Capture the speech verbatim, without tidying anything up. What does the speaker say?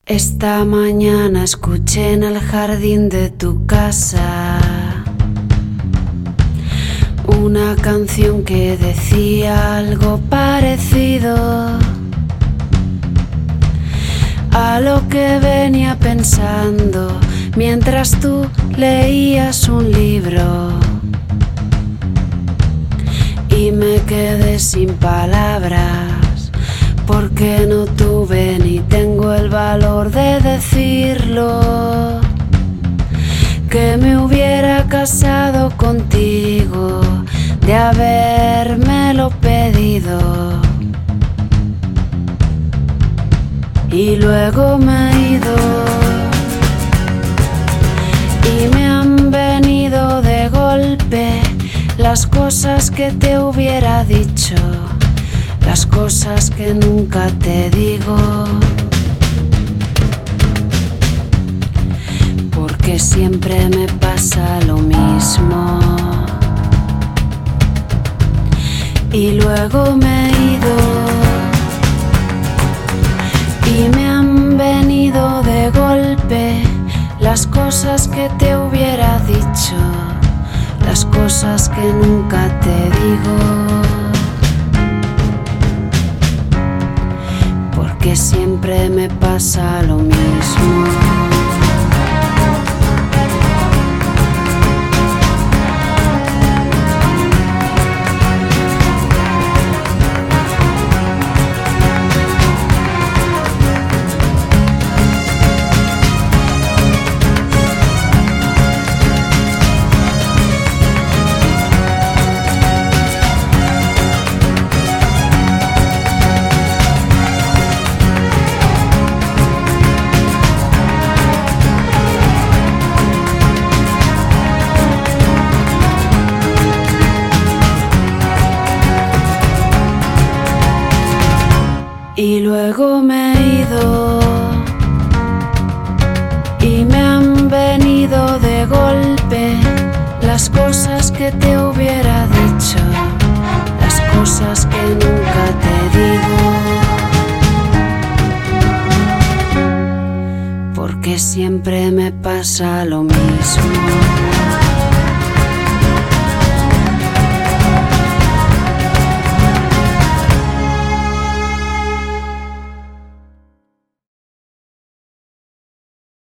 Esta mañana escuché en el jardín de tu casa una canción que decía algo parecido a lo que venía pensando mientras tú leías un libro. Y me quedé sin palabras porque no tuve ni tengo el valor de decirlo, que me hubiera casado contigo de habérmelo pedido. Y luego me he ido y me han venido de golpe las cosas que te hubiera dicho, las cosas que nunca te digo, porque siempre me pasa lo mismo. Y luego me he ido y me han venido de golpe las cosas que te hubiera dicho, las cosas que nunca te digo, porque siempre me pasa lo mismo. Y luego me he ido y me han venido de golpe las cosas que te hubiera dicho, las cosas que nunca te digo, porque siempre me pasa lo mismo.